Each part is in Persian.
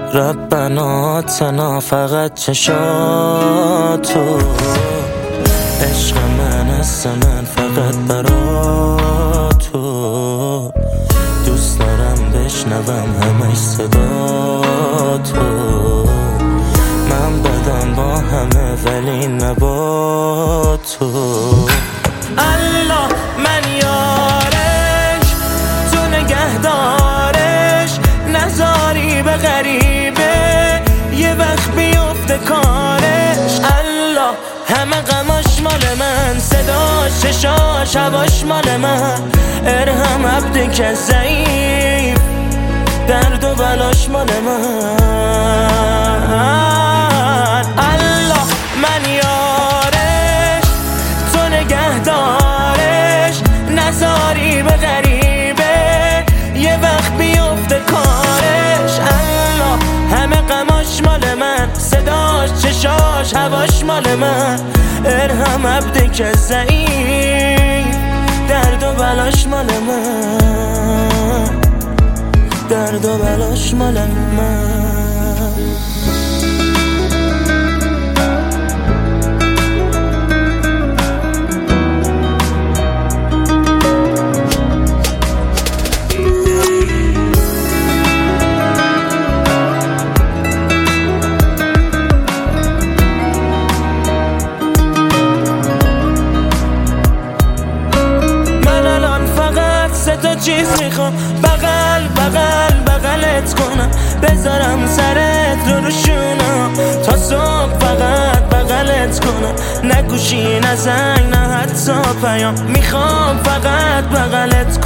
ربنا آتنا فقط چشاتو، عشق من از من فقط برا تو، دوست دارم بشنوم همش صدا تو، من بدم با همه ولی نبا تو. الله من یارش، تو نگهدارش، نذاری به غریبه یه وقت بیفته کارش. الله همه غماش مال من، صداش چشاش هواش مال من، ارحم عبدی که ضعیف، درد و بلاش مال من. الله من یارش، تو نگهدارش، نذاری به غریبه یه وقت بیفته کارش. الله همه غماش مال من، صداش چشاش هواش مال من، ارحم عبدی که ضعیف، درد و بلاش مال من، درد و بلاش مال من. تا چیز میخوام، بغل بغل بغلت کنم، بذارم سرت رو شونم تا صبح، فقط بغلت کنم، نه گوشی نه زنگ نه حتی پیام، میخوام فقط بغلت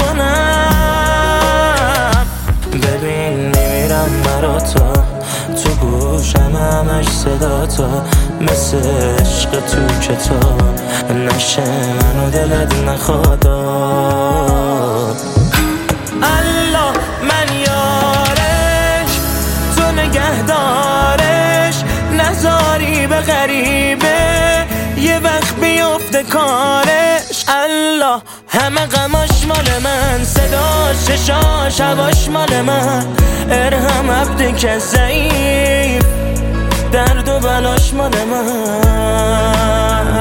کنم. ببین میمیرم برا تو گوشم همش صدا تو، مثل عشق تو کتاب نشه منو دلت نخواد. الله من یارش، تو نگهدارش، نذاری به غریبه یه وقت بیفته کارش. الله همه غماش مال من، صداش چشاش هواش مال من، ارحم عبدی که ضعیف، درد و بلاش مال من.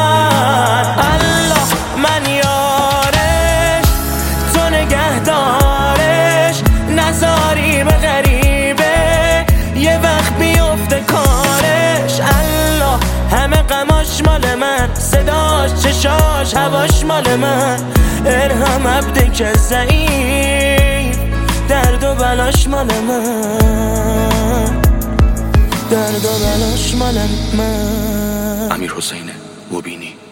الله من یارش، تو نگهدارش، نذاری به غریبه یه وقت بیفته کارش. الله همه غماش مال من، صداش چشاش هواش مال من، ارحم عبدی که ضعیف، درد و بلاش مال من، درد و بلاش مال من. امیر حسین مبینی.